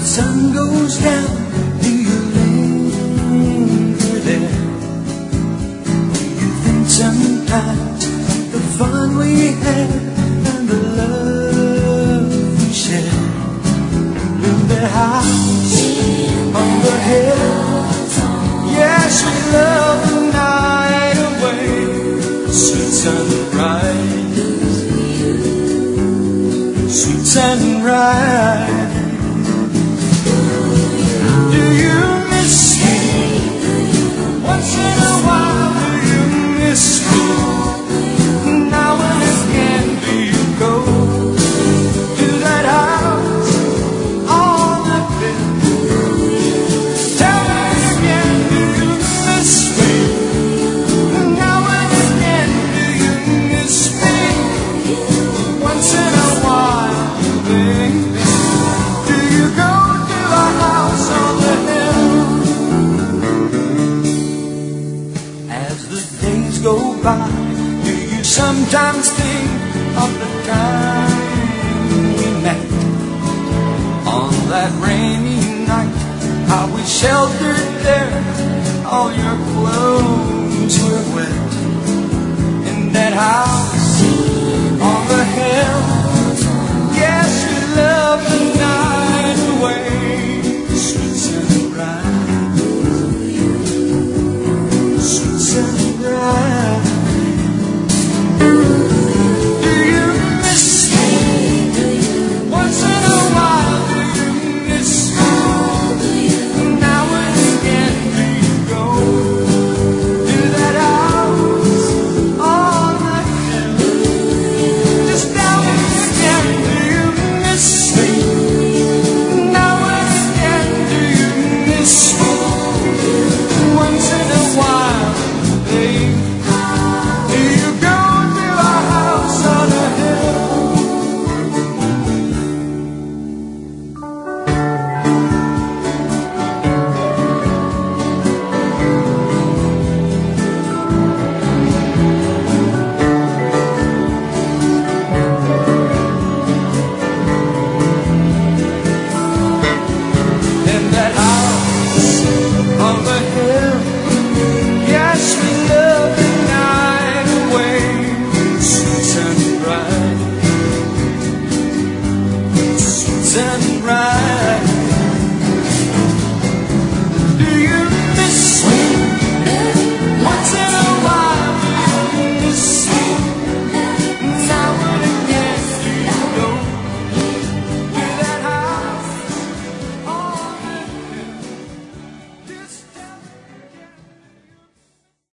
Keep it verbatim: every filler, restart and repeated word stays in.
sun goes down, do you linger there? Do you think sometimes of the fun we had and the love we shared? In the house on the hill, yes, we love the night away. Sweet sunrise, sweet sunrise. Do you miss me? Once in a while, do you miss me? Now and again, do you go to that house on the hill? Tell me again, do you miss me? Now and again, do you miss me? Once in a while, baby, do you go to our house on the hill? As the days go by, do you sometimes think of the time we met on that rainy night? How we sheltered there, all your clothes were wet. In that house on the hill, yes, we love the night away. Sweet sunrise, sweet sunrise. Do you miss me? Once in a while, do you miss me? Now and again, do you go to that house on the hill? Just tell me again, do you miss me? Now and again, do you miss me? Once in a while, babe, do you go to our house on the hill? In that house on the hill, yes, we love the night away. Sweet sunrise, sweet sunrise. Do you miss me?